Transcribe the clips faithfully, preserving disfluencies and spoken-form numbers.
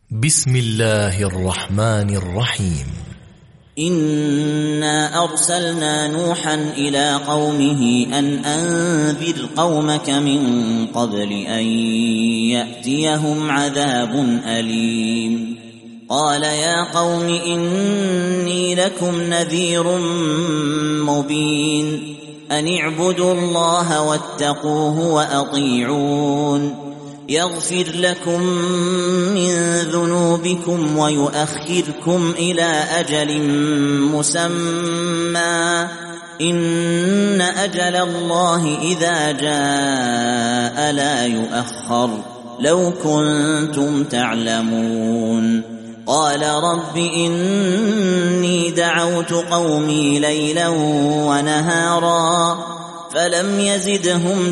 بسم الله الرحمن الرحيم. إنا أرسلنا نوحا إلى قومه أن أنذر قومك من قبل أن يأتيهم عذاب أليم. قال يا قوم إني لكم نذير مبين أن اعبدوا الله واتقوه وأطيعون يغفر لكم من ذنوبكم ويؤخركم إلى أجل مسمى إن أجل الله إذا جاء لا يؤخر لو كنتم تعلمون. قال رب إني دعوت قومي ليلا ونهارا فلم يزدهم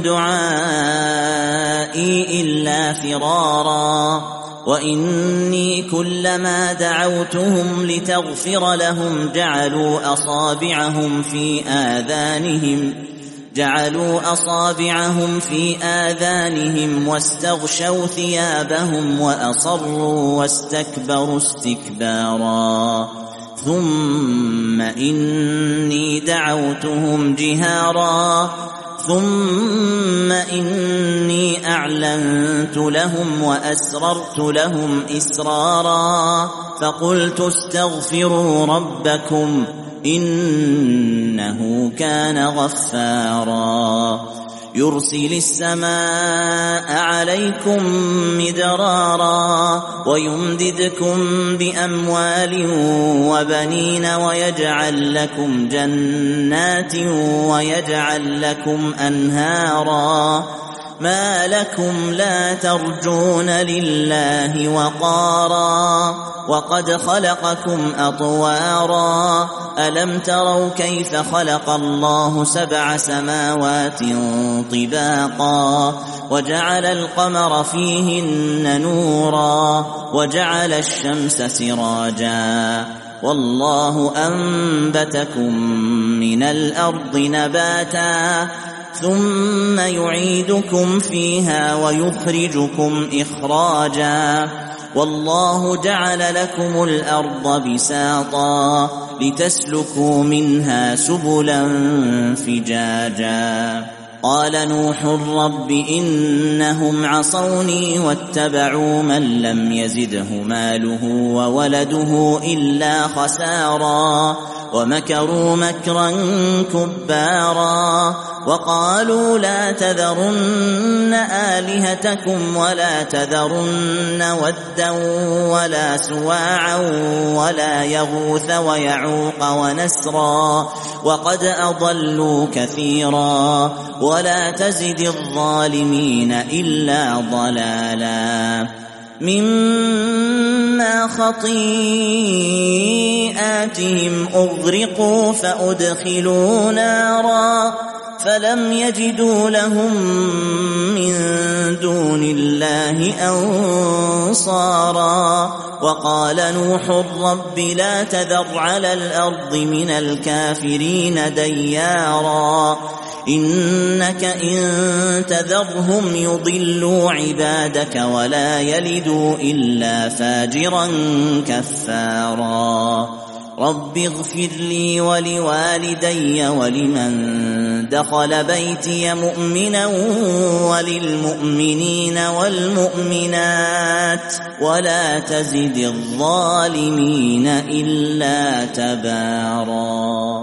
دعائي إلا فرارا وإني كلما دعوتهم لتغفر لهم جعلوا أصابعهم في آذانهم جعلوا أصابعهم في آذانهم واستغشوا ثيابهم وأصروا واستكبروا استكبارا ثم إني دعوتهم جهارا ثم إني أعلنت لهم وأسررت لهم إسرارا فقلت استغفروا ربكم إنه كان غفارا يرسل السماء عليكم مدرارا ويمددكم بأموال وبنين ويجعل لكم جنات ويجعل لكم أنهارا ما لكم لا ترجون لله وقارا وقد خلقكم أطوارا ألم تروا كيف خلق الله سبع سماوات طباقا وجعل القمر فيهن نورا وجعل الشمس سراجا والله أنبتكم من الأرض نباتا ثم يعيدكم فيها ويخرجكم إخراجا والله جعل لكم الأرض بساطا لتسلكوا منها سبلا فجاجا. قال نوح رب إنهم عصوني واتبعوا من لم يزده ماله وولده إلا خسارا ومكروا مكرا كبارا وقالوا لا تذرن آلهتكم ولا تذرن ودا ولا سواعا ولا يغوث ويعوق ونسرا وقد أضلوا كثيرا ولا تزد الظالمين إلا ضلالا. مما خطيئاتهم أغرقوا فأدخلوا نارا فلم يجدوا لهم من دون الله أنصارا. وقال نوح رب لا تذر على الأرض من الكافرين ديارا إنك إن تذرهم يضلوا عبادك ولا يلدوا إلا فاجرا كفارا. رب اغفر لي ولوالدي ولمن دخل بيتي مؤمنا وللمؤمنين والمؤمنات ولا تزد الظالمين إلا تبارا.